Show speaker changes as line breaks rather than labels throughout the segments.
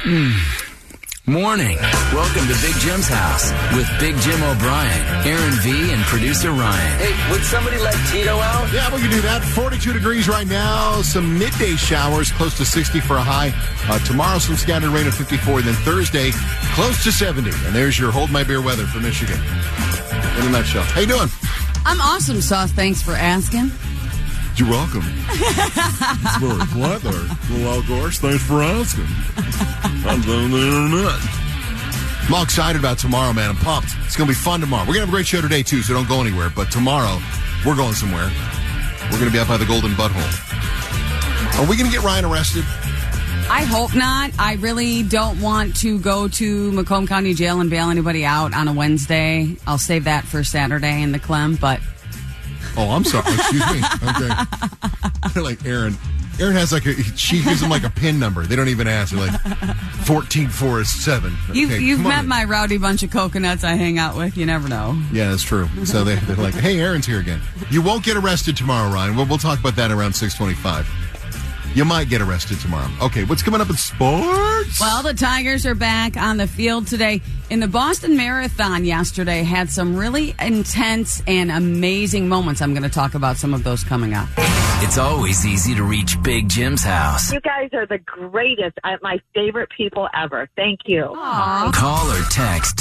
Morning. Welcome to Big Jim's house with Big Jim O'Brien, Aaron V, and producer Ryan.
Hey, would somebody let Tito out?
Yeah, we can do that. 42 degrees right now. Some midday showers, close to 60 for a high. Tomorrow, some scattered rain of 54. Then Thursday, close to 70. And there's your Hold My Beer weather for Michigan. In a nutshell. How you doing?
I'm awesome, Sauce. Thanks for asking.
You're welcome. It's very weather. Well, of course, thanks for asking. I'm on the internet. I'm all excited about tomorrow, man. I'm pumped. It's going to be fun tomorrow. We're going to have a great show today, too, so don't go anywhere. But tomorrow, we're going somewhere. We're going to be out by the Golden Butthole. Are we going to get Ryan arrested?
I hope not. I really don't want to go to Macomb County Jail and bail anybody out on a Wednesday. I'll save that for Saturday in the Clem, but...
Oh, I'm sorry. Excuse me. Okay. They're like, Aaron has she gives them like a PIN number. They don't even ask. They're like, 144 Okay,
you've met my rowdy bunch of coconuts I hang out with. You never know.
Yeah, that's true. So they're like, hey, Aaron's here again. You won't get arrested tomorrow, Ryan. We'll talk about that around 6:25. You might get arrested tomorrow. Okay, what's coming up in sports?
Well, the Tigers are back on the field today. In the Boston Marathon yesterday, had some really intense and amazing moments. I'm going to talk about some of those coming up.
It's always easy to reach Big Jim's house.
You guys are the greatest. My favorite people ever. Thank you.
Aww.
Call or text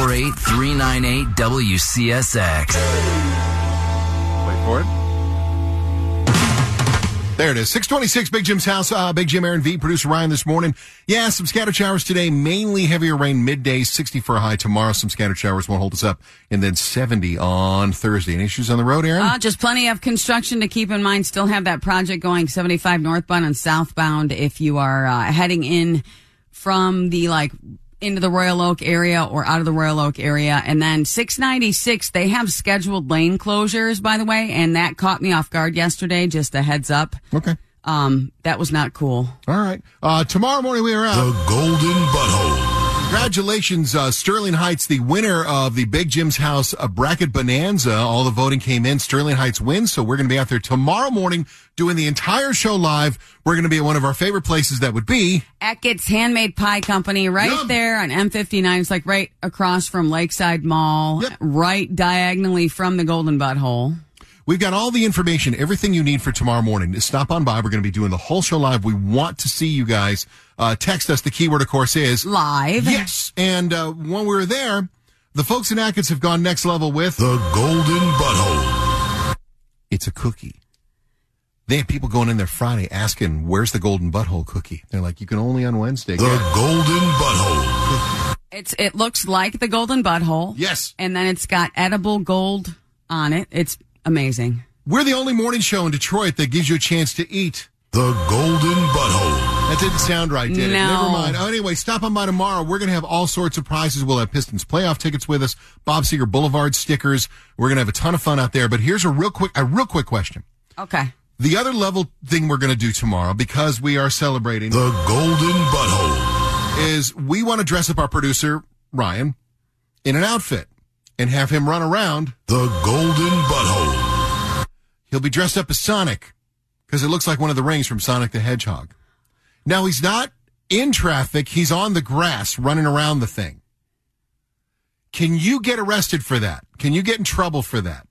248-398-WCSX.
Wait for it. There it is. 626 Big Jim's house. Big Jim, Aaron V, producer Ryan this morning. Yeah, some scattered showers today. Mainly heavier rain midday, 60 for a high. Tomorrow, some scattered showers won't hold us up. And then 70 on Thursday. Any issues on the road, Aaron?
Just plenty of construction to keep in mind. Still have that project going 75 northbound and southbound if you are heading in from the into the Royal Oak area or out of the Royal Oak area. And then 696, they have scheduled lane closures, by the way, and that caught me off guard yesterday, just a heads up.
Okay.
That was not cool.
All right. Tomorrow morning we are out.
The Golden Butthole.
Congratulations, Sterling Heights, the winner of the Big Jim's House Bracket Bonanza. All the voting came in. Sterling Heights wins, so we're going to be out there tomorrow morning doing the entire show live. We're going to be at one of our favorite places that would be...
Eckett's Handmade Pie Company, right there on M59. It's like right across from Lakeside Mall, right diagonally from the Golden Butthole.
We've got all the information, everything you need for tomorrow morning. Stop on by. We're going to be doing the whole show live. We want to see you guys. Text us. The keyword, of course, is...
live.
Yes. And when we were there, the folks in Ackett's have gone next level with...
the Golden Butthole.
It's a cookie. They have people going in there Friday asking, where's the Golden Butthole cookie? They're like, you can only on Wednesday.
The Golden Butthole.
It looks like the Golden Butthole.
Yes.
And then it's got edible gold on it. It's amazing.
We're the only morning show in Detroit that gives you a chance to eat.
The Golden Butthole.
That didn't sound right, did it?
No.
Never mind. Oh, anyway, stop on by tomorrow. We're going to have all sorts of prizes. We'll have Pistons playoff tickets with us, Bob Seger Boulevard stickers. We're going to have a ton of fun out there. But here's a real quick question.
Okay.
The other level thing we're going to do tomorrow, because we are celebrating
the Golden Butthole,
is we want to dress up our producer, Ryan, in an outfit and have him run around
the Golden Butthole.
He'll be dressed up as Sonic because it looks like one of the rings from Sonic the Hedgehog. Now, he's not in traffic. He's on the grass running around the thing. Can you get arrested for that? Can you get in trouble for that?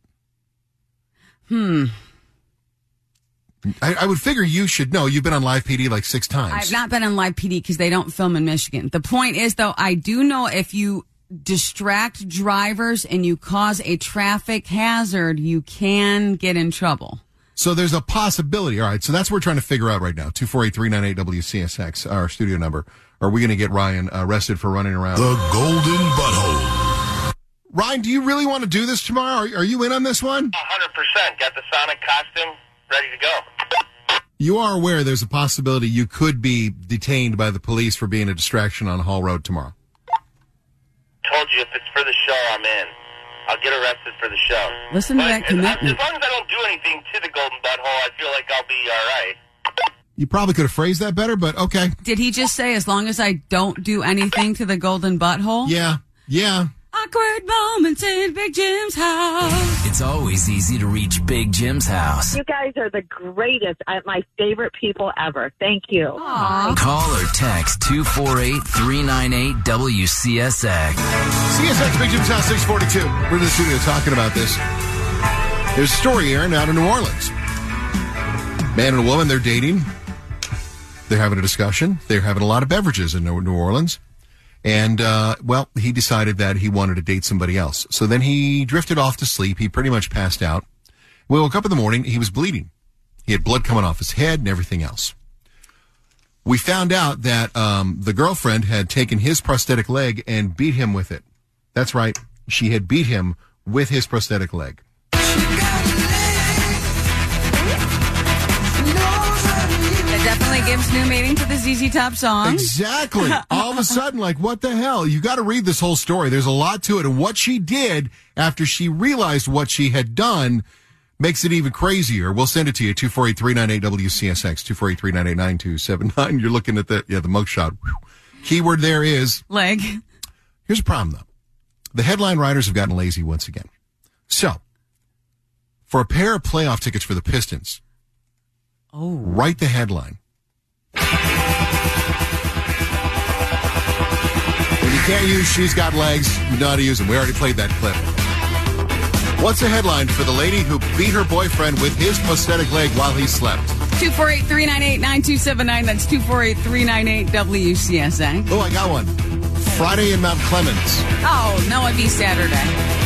I would figure you should know. You've been on Live PD like 6 times.
I've not been on Live PD because they don't film in Michigan. The point is, though, I do know if you distract drivers and you cause a traffic hazard, you can get in trouble.
So there's a possibility. All right, so that's what we're trying to figure out right now. 248-398-WCSX, our studio number. Are we going to get Ryan arrested for running around?
The Golden Butthole.
Ryan, do you really want to do this tomorrow? Are you in on this one?
100%. Got the Sonic costume ready to go.
You are aware there's a possibility you could be detained by the police for being a distraction on Hall Road tomorrow.
Told you, if it's for the show, I'm in. I'll get arrested for the show.
Listen to that commitment.
As long as I don't do anything to the Golden Butthole, I feel like I'll be all right.
You probably could have phrased that better, but okay.
Did he just say, as long as I don't do anything to the Golden Butthole?
Yeah.
Oh, Awkward moments in Big Jim's house.
It's always easy to reach Big Jim's house.
You guys are the greatest. My favorite people ever. Thank you.
Aww.
Call or text 248-398-WCSX.
CSX Big Jim's House 642. We're in the studio talking about this. There's a story, Aaron, out in New Orleans. Man and a woman, they're dating. They're having a discussion. They're having a lot of beverages in New Orleans. And, he decided that he wanted to date somebody else. So then he drifted off to sleep. He pretty much passed out. We woke up in the morning. He was bleeding. He had blood coming off his head and everything else. We found out that the girlfriend had taken his prosthetic leg and beat him with it. That's right. She had beat him with his prosthetic leg.
It definitely gives new meaning to the ZZ Top song.
Exactly. All of a sudden, like, what the hell? You got to read this whole story. There's a lot to it. And what she did after she realized what she had done makes it even crazier. We'll send it to you, 248-398-WCSX, 248-398-9279. You're looking at the mugshot. Keyword there is
leg.
Here's a problem, though. The headline writers have gotten lazy once again. So, for a pair of playoff tickets for the Pistons, write the headline. When you can't use "she's got legs," you know how to use them. We already played that clip. What's the headline for the lady who beat her boyfriend with his prosthetic leg while he slept?
248-398-9279. That's 248-398-WCSX.
Oh, I got one. Friday in Mount Clemens.
Oh, no, it'd be Saturday.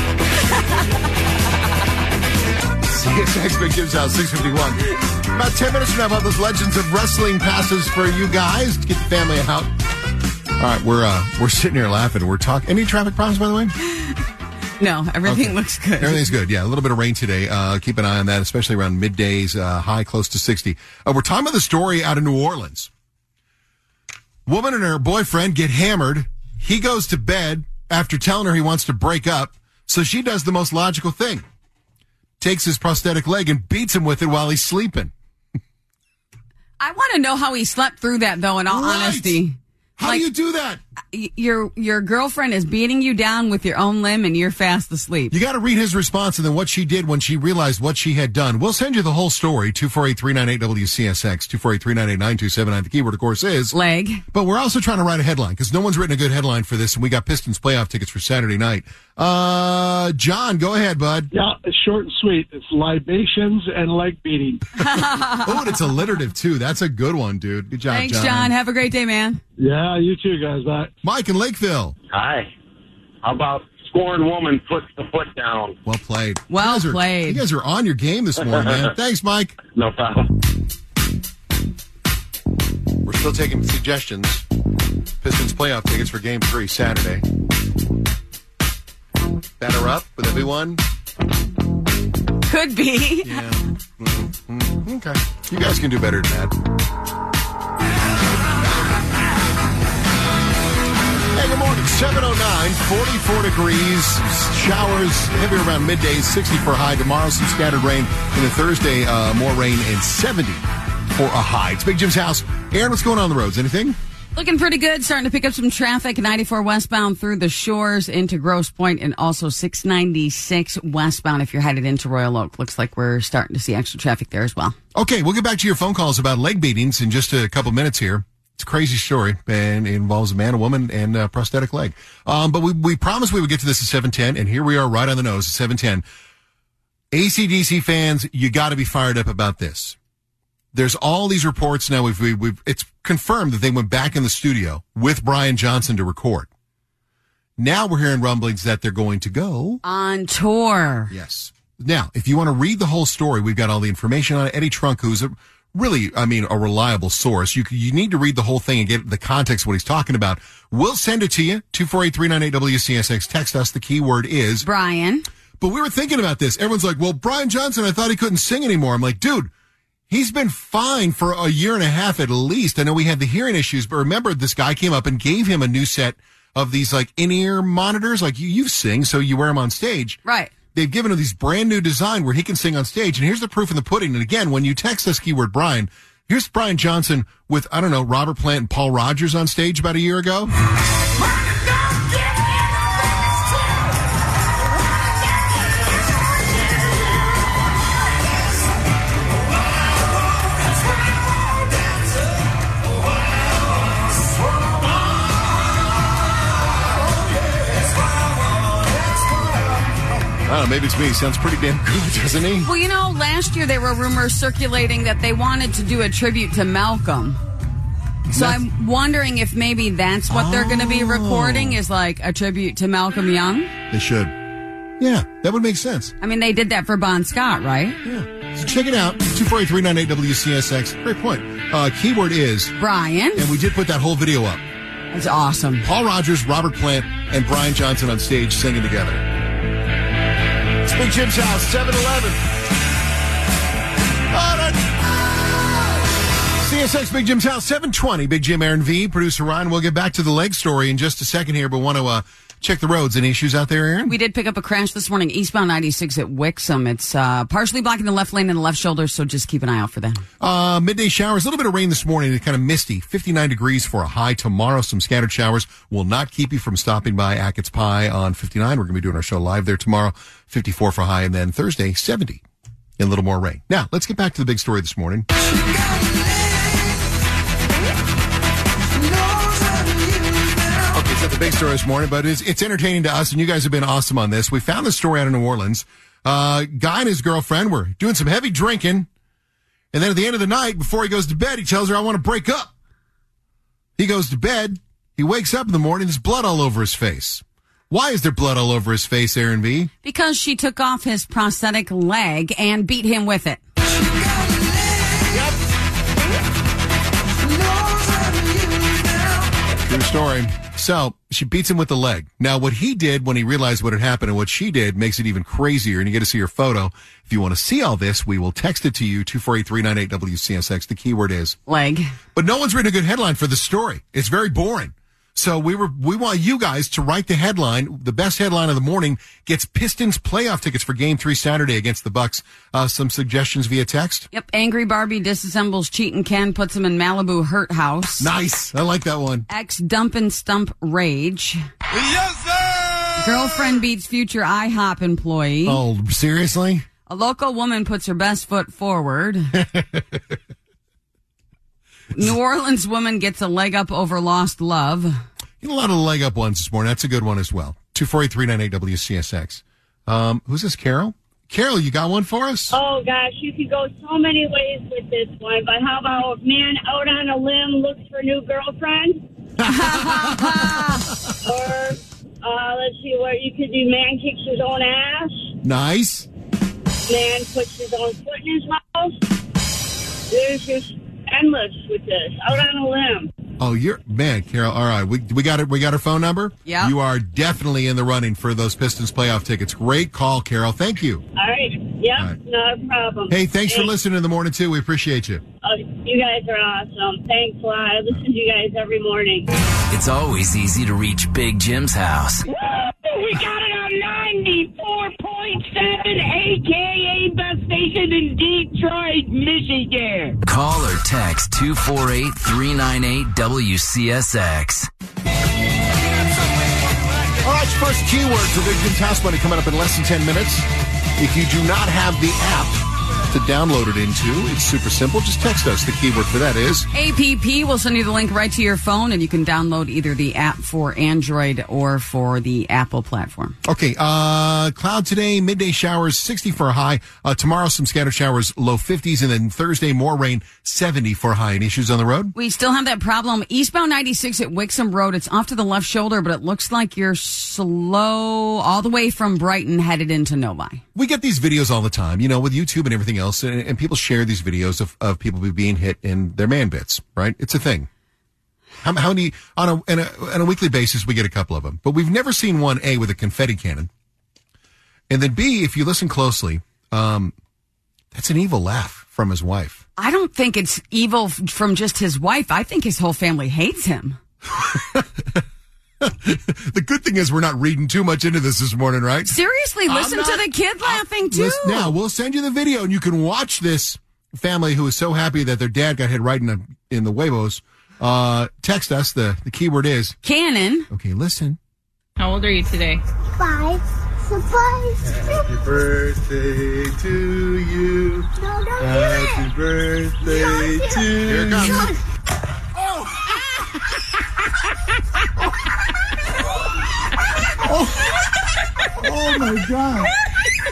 CSX Big Jim's House, 651. About 10 minutes from now, about those Legends of Wrestling passes for you guys to get the family out. All right, we're sitting here laughing. We're talking. Any traffic problems, by the way?
No, everything looks good.
Everything's good. Yeah, a little bit of rain today. Keep an eye on that, especially around middays, high close to 60. We're talking about the story out of New Orleans. Woman and her boyfriend get hammered. He goes to bed after telling her he wants to break up. So she does the most logical thing. Takes his prosthetic leg and beats him with it while he's sleeping.
I want to know how he slept through that, though, in all honesty.
How do you do that?
Your girlfriend is beating you down with your own limb and you're fast asleep.
You got to read his response and then what she did when she realized what she had done. We'll send you the whole story, 248-398-WCSX, 248-398-9279. The keyword, of course, is
leg.
But we're also trying to write a headline because no one's written a good headline for this, and we got Pistons playoff tickets for Saturday night. John, go ahead, bud.
Yeah, it's short and sweet. It's libations and leg beating.
Oh, and it's alliterative, too. That's a good one, dude. Good job,
Thanks, John. Have a great day, man.
Yeah, you too, guys. Bye.
Mike in Lakeville.
Hi. How about scoring woman puts the foot down?
Well played.
Well played.
You guys are on your game this morning, man. Thanks, Mike.
No problem.
We're still taking suggestions. Pistons playoff tickets for Game 3 Saturday. Batter up with everyone.
Could be.
Yeah. Okay. You guys can do better than that. Hey, good morning. 7:09, 44 degrees. Showers heavy around midday, 60 for a high. Tomorrow, some scattered rain. And then Thursday, more rain and 70 for a high. It's Big Jim's house. Aaron, what's going on the roads? Anything?
Looking pretty good. Starting to pick up some traffic. 94 westbound through the Shores into Grosse Pointe, and also 696 westbound if you're headed into Royal Oak. Looks like we're starting to see extra traffic there as well.
Okay, we'll get back to your phone calls about leg beatings in just a couple minutes here. It's a crazy story, and it involves a man, a woman, and a prosthetic leg. But we promised we would get to this at 7:10, and here we are right on the nose at 7:10. AC/DC fans, you got to be fired up about this. There's all these reports now. It's confirmed that they went back in the studio with Brian Johnson to record. Now we're hearing rumblings that they're going to go
on tour.
Yes. Now, if you want to read the whole story, we've got all the information on it. Eddie Trunk, who's a reliable source. You need to read the whole thing and get the context of what he's talking about. We'll send it to you. 248-398-WCSX. Text us. The keyword is
Brian.
But we were thinking about this. Everyone's like, well, Brian Johnson, I thought he couldn't sing anymore. I'm like, dude, he's been fine for a year and a half at least. I know we had the hearing issues, but remember this guy came up and gave him a new set of these like in-ear monitors. Like you sing, so you wear them on stage.
Right.
They've given him these brand new design where he can sing on stage. And here's the proof in the pudding. And again, when you text us keyword Brian, here's Brian Johnson with, I don't know, Robert Plant and Paul Rogers on stage about a year ago. Oh, maybe it's me. He sounds pretty damn good, doesn't he?
Well, you know, last year there were rumors circulating that they wanted to do a tribute to Malcolm. So I'm wondering if maybe that's what they're going to be recording, is like a tribute to Malcolm Young.
They should. Yeah, that would make sense.
I mean, they did that for Bon Scott, right?
Yeah. So check it out. 248-398 WCSX. Great point. Keyword is
Brian.
And we did put that whole video up.
That's awesome.
Paul Rogers, Robert Plant, and Brian Johnson on stage singing together. It's Big Jim's house, 7-Eleven. All right. CSX Big Jim's house, 720. Big Jim, Aaron V, producer Ryan. We'll get back to the leg story in just a second here, but want to check the roads. Any issues out there, Aaron?
We did pick up a crash this morning, eastbound 96 at Wixom. It's partially blocking the left lane and the left shoulder, so just keep an eye out for that.
Midday showers, a little bit of rain this morning. It's kind of misty. 59 degrees for a high tomorrow. Some scattered showers will not keep you from stopping by Ackett's Pie on 59. We're going to be doing our show live there tomorrow. 54 for high, and then Thursday, 70. And a little more rain. Now, let's get back to the big story this morning. Okay, so the big story this morning, but it's entertaining to us, and you guys have been awesome on this. We found this story out of New Orleans. Guy and his girlfriend were doing some heavy drinking, and then at the end of the night, before he goes to bed, he tells her, I want to break up. He goes to bed. He wakes up in the morning, there's blood all over his face. Why is there blood all over his face, Aaron B?
Because she took off his prosthetic leg and beat him with it.
True story. So, she beats him with the leg. Now, what he did when he realized what had happened and what she did makes it even crazier, and you get to see her photo. If you want to see all this, we will text it to you, 248-398 WCSX. The keyword is
leg.
But no one's written a good headline for this story. It's very boring. So we want you guys to write the headline. The best headline of the morning gets Pistons playoff tickets for Game 3 Saturday against the Bucks. Some suggestions via text?
Yep. Angry Barbie disassembles Cheatin' Ken, puts him in Malibu Hurt House.
Nice. I like that one.
Ex Dump and Stump Rage.
Yes, sir!
Girlfriend beats future IHOP employee.
Oh, seriously?
A local woman puts her best foot forward. New Orleans woman gets a leg up over lost love.
You know, a lot of the leg up ones this morning. That's a good one as well. 248-398 WCSX. Who's this, Carol? Carol, you got one for us?
Oh, gosh, you could go so many ways with this one, but how about man out on a limb looks for a new girlfriend? Or, let's see, what you could do, man kicks his own ass.
Nice.
Man puts his own foot in his mouth. There's just endless with this, out on a limb.
Oh, Carol. All right, we got it. We got her phone number.
Yeah,
you are definitely in the running for those Pistons playoff tickets. Great call, Carol. Thank you.
All right. Yep. All right. Not a problem.
Hey, thanks for listening in the morning too. We appreciate you.
You guys are awesome. Thanks a lot. I listen to you guys every morning.
It's always easy to reach Big Jim's house.
Woo! We got it on 94.7, a.k.a. best station in Detroit, Michigan.
Call or text 248-398-WCSX.
All right, first keyword for Big Jim's House Money coming up in less than 10 minutes. If you do not have the app to download it into, it's super simple. Just text us. The keyword for that is
APP. We'll send you the link right to your phone, and you can download either the app for Android or for the Apple platform.
Okay, cloud today, midday showers, 60 for a high. Tomorrow, some scattered showers, low 50s, and then Thursday, more rain, 70 for a high. Any issues on the road?
We still have that problem. Eastbound 96 at Wixom Road, it's off to the left shoulder, but it looks like you're slow all the way from Brighton headed into Novi.
We get these videos all the time, you know, with YouTube and everything else, and people share these videos of people being hit in their man bits, right? It's a thing. How many, on a weekly basis, we get a couple of them. But we've never seen one, A, with a confetti cannon. And then B, if you listen closely, that's an evil laugh from his wife.
I don't think it's evil from just his wife. I think his whole family hates him.
The good thing is we're not reading too much into this morning, right?
Seriously, listen to the kid laughing, too.
Now, we'll send you the video, and you can watch this family who is so happy that their dad got hit right in the huevos. Text us. The keyword is
Cannon.
Okay, listen.
How old are you today?
5. Surprise.
Happy birthday to you.
No, don't
Happy birthday to you.
Here it comes.
Oh my God.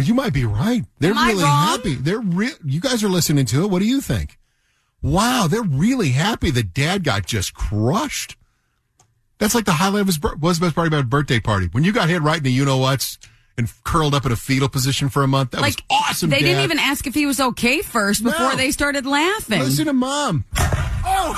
Well, you might be right. They're
Am I
really
wrong?
happy. You guys are listening to it. What do you think? Wow, they're really happy that Dad got just crushed. That's like the highlight of his was the best part about a birthday party. When you got hit right in the you-know-whats and curled up in a fetal position for a month, that was awesome,
They
Dad.
didn't even ask if he was okay first before they started laughing.
Listen to Mom. Oh!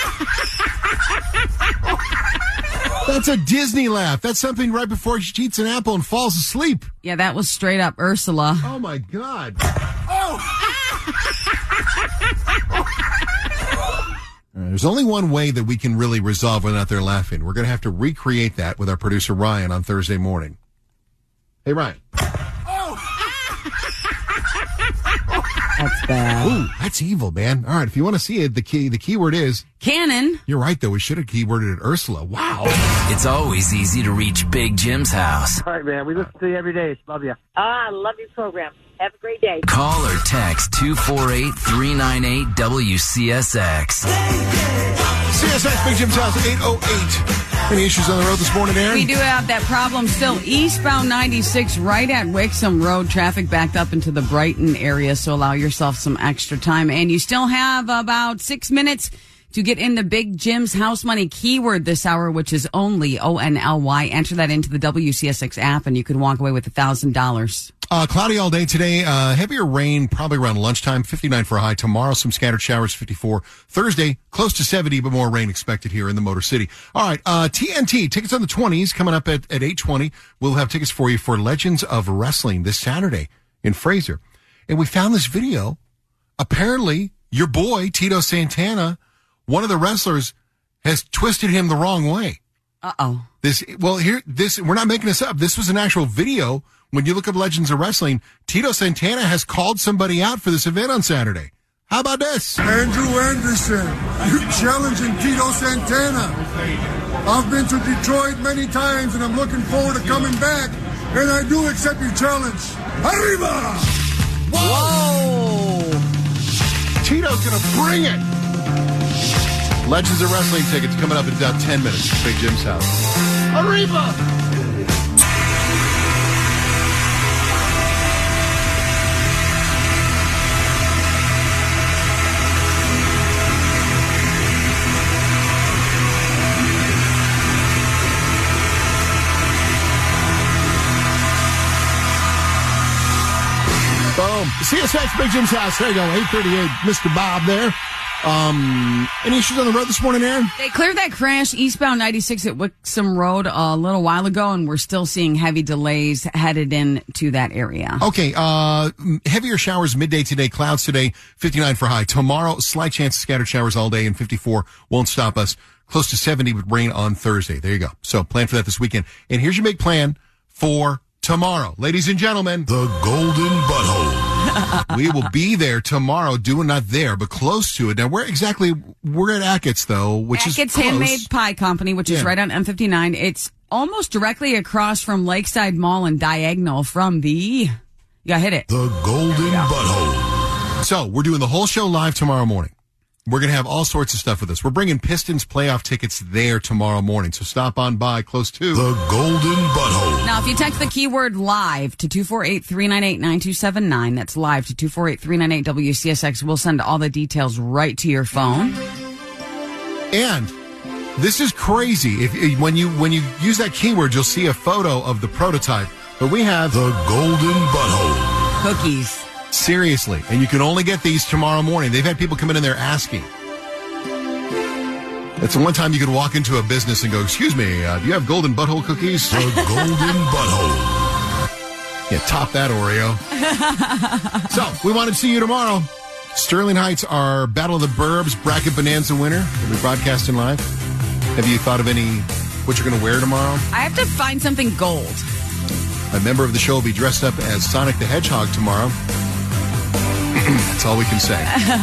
That's a Disney laugh. That's something right before she eats an apple and falls asleep.
Yeah, that was straight up Ursula.
Oh, my God. Oh! There's only one way that we can really resolve whether or not they're laughing. We're going to have to recreate that with our producer, Ryan, on Thursday morning. Hey, Ryan.
That's bad.
Ooh, that's evil, man. All right, if you want to see it, the keyword is...
Cannon.
You're right, though. We should have keyworded it Ursula. Wow.
It's always easy to reach Big Jim's house.
All right, man. We listen to you every day. Love you.
I love your program. Have a great day.
Call or text 248-398-WCSX.
CSX Big Jim's house, 808. Any issues on the road this morning, Aaron?
We do have that problem still. Eastbound 96 right at Wixom Road. Traffic backed up into the Brighton area, so allow yourself some extra time. And you still have about 6 minutes to get in the Big Jim's House Money keyword this hour, which is only ONLY. Enter that into the WCSX app, and you can walk away with $1,000.
Cloudy all day today. Heavier rain probably around lunchtime. 59 for a high. Tomorrow, some scattered showers. 54. Thursday, close to 70, but more rain expected here in the Motor City. All right. TNT tickets on the 20s coming up at 8:20. We'll have tickets for you for Legends of Wrestling this Saturday in Fraser. And we found this video. Apparently, your boy Tito Santana, one of the wrestlers, has twisted him the wrong way.
Uh-oh.
We're not making this up. This was an actual video. When you look up Legends of Wrestling, Tito Santana has called somebody out for this event on Saturday. How about this?
Andrew Anderson, you challenging Tito Santana. I've been to Detroit many times, and I'm looking forward to coming back, and I do accept your challenge. Arriba!
Whoa! Tito's going to bring it. Legends of Wrestling tickets coming up in about 10 minutes. Big Jim's house. Arriba! Boom. CSX Big Jim's house. There you go. 838. Mr. Bob there. Any issues on the road this morning, Aaron?
They cleared that crash eastbound 96 at Wixom Road a little while ago, and we're still seeing heavy delays headed into that area.
Okay, heavier showers midday today, clouds today, 59 for high. Tomorrow, slight chance of scattered showers all day, and 54 won't stop us. Close to 70 with rain on Thursday. There you go. So plan for that this weekend. And here's your big plan for tomorrow. Ladies and gentlemen,
the Golden Butthole.
We will be there tomorrow, not there, but close to it. Now, we're at Ackett's, though, which
Ackett's
is close.
Handmade Pie Company, which is right on M59. It's almost directly across from Lakeside Mall and diagonal from you gotta hit it.
The Golden Butthole.
So, we're doing the whole show live tomorrow morning. We're going to have all sorts of stuff with us. We're bringing Pistons playoff tickets there tomorrow morning. So stop on by close to
the Golden Butthole.
Now, if you text the keyword live to 248-398-9279, that's live to 248-398-WCSX, we'll send all the details right to your phone.
And this is crazy. When you use that keyword, you'll see a photo of the prototype. But we have
the Golden Butthole.
Cookies.
Seriously. And you can only get these tomorrow morning. They've had people come in there asking. It's the one time you could walk into a business and go, excuse me, do you have golden butthole cookies?
The Golden Butthole.
Yeah, top that Oreo. So, we want to see you tomorrow. Sterling Heights, our Battle of the Burbs Bracket Bonanza winner. We'll be broadcasting live. Have you thought of what you're going to wear tomorrow?
I have to find something gold.
A member of the show will be dressed up as Sonic the Hedgehog tomorrow. That's all we can say.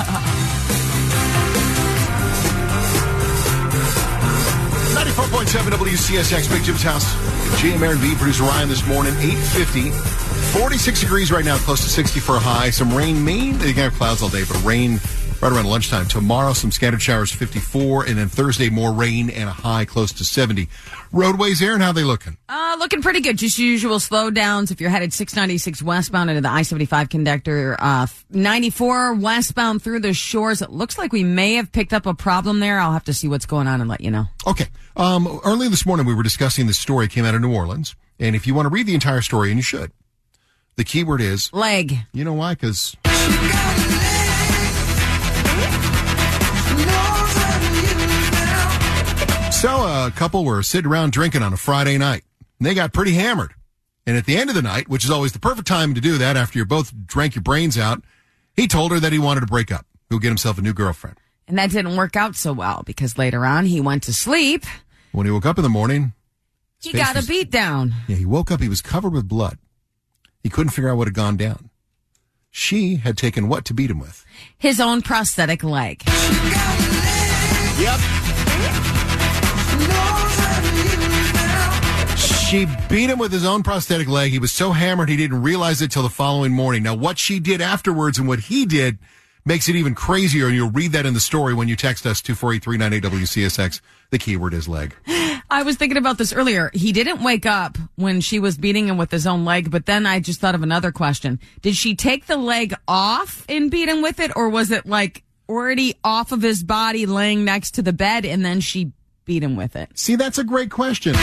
94.7 WCSX, Big Jim's house. GM Aaron V, producer Ryan this morning, 8:50. 46 degrees right now, close to 60 for a high. Some rain, you can have clouds all day, but rain right around lunchtime. Tomorrow, some scattered showers, 54, and then Thursday, more rain and a high close to 70. Roadways, Aaron, how they looking?
Looking pretty good. Just usual slowdowns if you're headed 696 westbound into the I-75 connector. 94 westbound through the shores. It looks like we may have picked up a problem there. I'll have to see what's going on and let you know.
Okay. Earlier this morning, we were discussing this story. It came out of New Orleans. And if you want to read the entire story, and you should, the keyword is...
leg.
You know why? Because... So a couple were sitting around drinking on a Friday night, and they got pretty hammered. And at the end of the night, which is always the perfect time to do that after you both drank your brains out, he told her that he wanted to break up. He'll get himself a new girlfriend.
And that didn't work out so well because later on he went to sleep.
When he woke up in the morning...
He got a beat down.
Yeah, he woke up, he was covered with blood. He couldn't figure out what had gone down. She had taken what to beat him with?
His own prosthetic leg.
Yep. She beat him with his own prosthetic leg. He was so hammered he didn't realize it till the following morning. Now, what she did afterwards and what he did makes it even crazier, and you'll read that in the story when you text us 248-398-WCSX. The keyword is leg.
I was thinking about this earlier. He didn't wake up when she was beating him with his own leg, but then I just thought of another question. Did she take the leg off and beat him with it, or was it like already off of his body laying next to the bed and then she beat him with it?
See, that's a great question.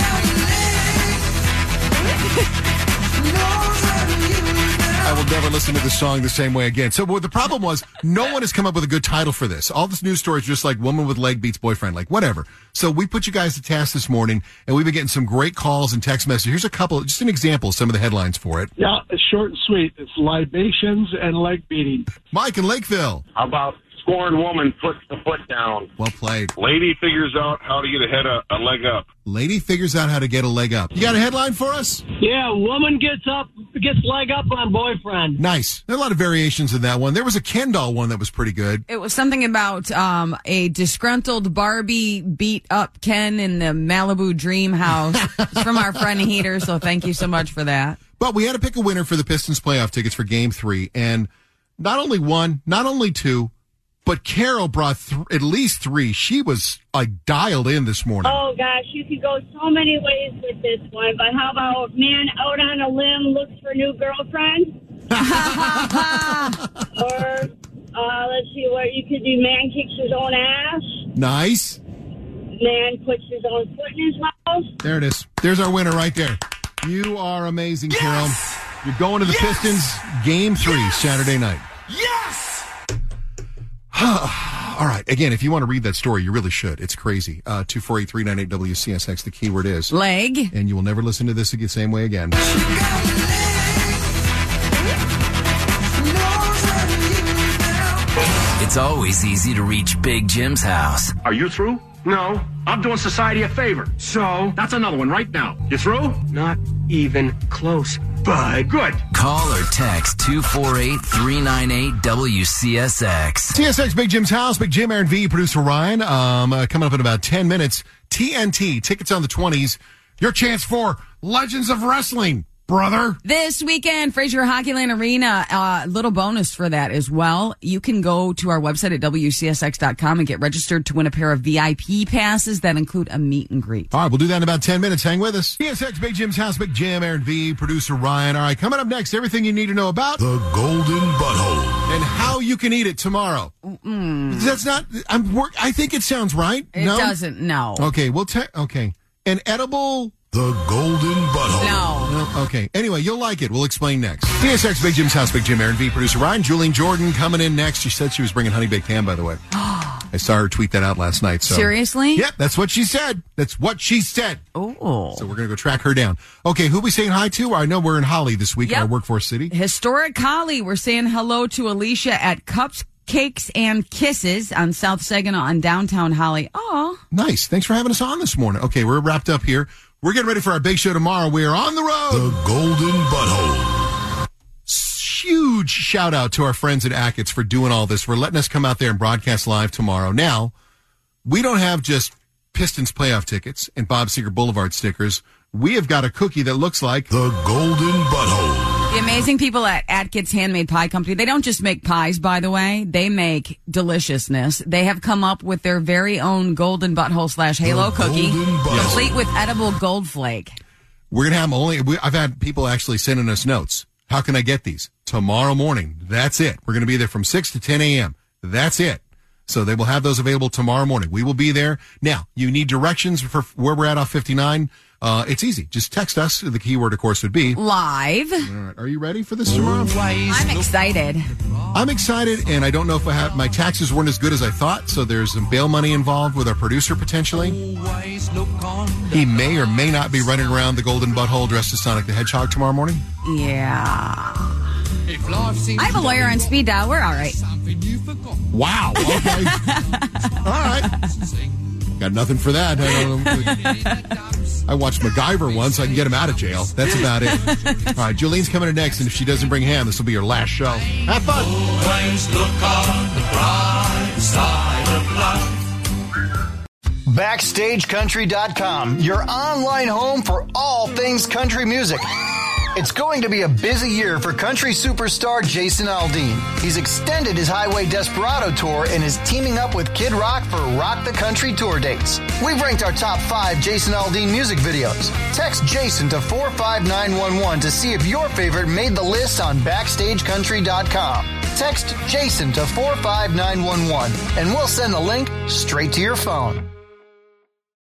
I will never listen to this song the same way again. So what the problem was, no one has come up with a good title for this. All this news story is just like woman with leg beats boyfriend, like whatever. So we put you guys to task this morning, and we've been getting some great calls and text messages. Here's a couple, just an example of some of the headlines for it.
Yeah, it's short and sweet. It's libations and leg beating.
Mike in Lakeville.
How about scorned woman puts the foot down?
Well played.
Lady figures out how to get a leg up.
Lady figures out how to get a leg up. You got a headline for us?
Yeah, woman gets leg up on boyfriend.
Nice. There are a lot of variations in that one. There was a Ken doll one that was pretty good.
It was something about a disgruntled Barbie beat up Ken in the Malibu Dream House. It's from our friend Heater, so thank you so much for that.
But we had to pick a winner for the Pistons playoff tickets for Game 3, and not only one, not only two, but Carol brought at least three. She was dialed in this morning.
Oh, gosh, you could go so many ways with this one. But how about man out on a limb looks for new girlfriend? Or, let's see, what you could do, man kicks his own ass.
Nice.
Man puts his own foot in his mouth.
There it is. There's our winner right there. You are amazing, yes! Carol. You're going to the Pistons Game 3 Saturday night.
Yes!
All right. Again, if you want to read that story, you really should. It's crazy. 248-398-WCSX. The keyword is
leg.
And you will never listen to this the same way again.
It's always easy to reach Big Jim's house.
Are you through? No. I'm doing society a favor. So, that's another one right now. You through?
Not even close, bud.
Good.
Call or text 248-398-WCSX.
CSX Big Jim's house. Big Jim, Aaron V, producer Ryan. Coming up in about 10 minutes. TNT, tickets on the 20s. Your chance for Legends of Wrestling, brother.
This weekend, Frazier Hockeyland Arena, little bonus for that as well. You can go to our website at WCSX.com and get registered to win a pair of VIP passes that include a meet and greet.
All right, we'll do that in about 10 minutes. Hang with us. CSX Big Jim's house, Big Jim, Aaron V, producer Ryan. All right, coming up next, everything you need to know about
the Golden Butthole
and how you can eat it tomorrow. That's not, I think it sounds right.
It doesn't, no.
Okay, okay. An edible...
The Golden Butthole.
No.
Okay. Anyway, you'll like it. We'll explain next. CSX Big Jim's house, Big Jim, Aaron V, producer Ryan. Julian Jordan coming in next. She said she was bringing honey baked ham, by the way. I saw her tweet that out last night. So.
Seriously?
Yep, that's what she said. That's what she said.
Oh.
So we're going to go track her down. Okay, who are we saying hi to? I know we're in Holly this week in our Workforce City.
Historic Holly. We're saying hello to Alicia at Cups, Cakes, and Kisses on South Saginaw and downtown Holly. Aw.
Nice. Thanks for having us on this morning. Okay, we're wrapped up here. We're getting ready for our big show tomorrow. We are on the road.
The Golden Butthole.
Huge shout out to our friends at Ackett's for doing all this, for letting us come out there and broadcast live tomorrow. Now, we don't have just Pistons playoff tickets and Bob Seger Boulevard stickers. We have got a cookie that looks like
the Golden Butthole.
The amazing people at Atkitt's Handmade Pie Company, they don't just make pies, by the way. They make deliciousness. They have come up with their very own Golden Butthole / Halo cookie, complete with edible gold flake.
We're going to have them I've had people actually sending us notes. How can I get these? Tomorrow morning. That's it. We're going to be there from 6 to 10 a.m. That's it. So they will have those available tomorrow morning. We will be there. Now, you need directions for where we're at off 59. It's easy. Just text us. The keyword, of course, would be
live.
All right. Are you ready for this tomorrow?
I'm excited.
I'm excited, and I don't know if my taxes weren't as good as I thought, so there's some bail money involved with our producer, potentially. He may or may not be running around the Golden Butthole dressed as Sonic the Hedgehog tomorrow morning.
Yeah. I have a lawyer on speed dial. We're all right.
Wow. Okay. All right. Got nothing for that. I watched MacGyver once. I can get him out of jail. That's about it. All right, Jolene's coming in next, and if she doesn't bring ham, this will be your last show. Have fun.
Always look on the bright side of life.
BackstageCountry.com, your online home for all things country music. It's going to be a busy year for country superstar Jason Aldean. He's extended his Highway Desperado tour and is teaming up with Kid Rock for Rock the Country tour dates. We've ranked our top 5 Jason Aldean music videos. Text Jason to 45911 to see if your favorite made the list on BackstageCountry.com. Text Jason to 45911 and we'll send the link straight to your phone.